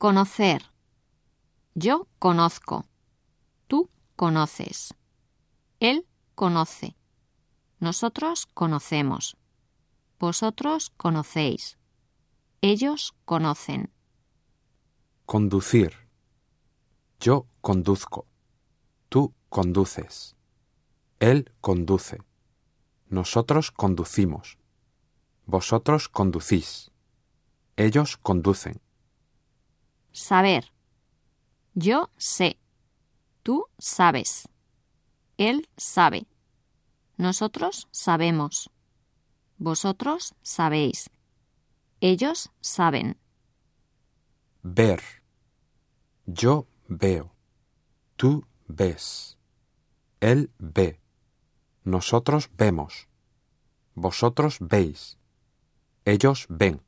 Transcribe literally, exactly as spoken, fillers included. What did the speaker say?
Conocer. Yo conozco. Tú conoces. Él conoce. Nosotros conocemos. Vosotros conocéis. Ellos conocen. Conducir. Yo conduzco. Tú conduces. Él conduce. Nosotros conducimos. Vosotros conducís. Ellos conducen. Saber. Yo sé. Tú sabes. Él sabe. Nosotros sabemos. Vosotros sabéis. Ellos saben. Ver. Yo veo. Tú ves. Él ve. Nosotros vemos. Vosotros veis. Ellos ven.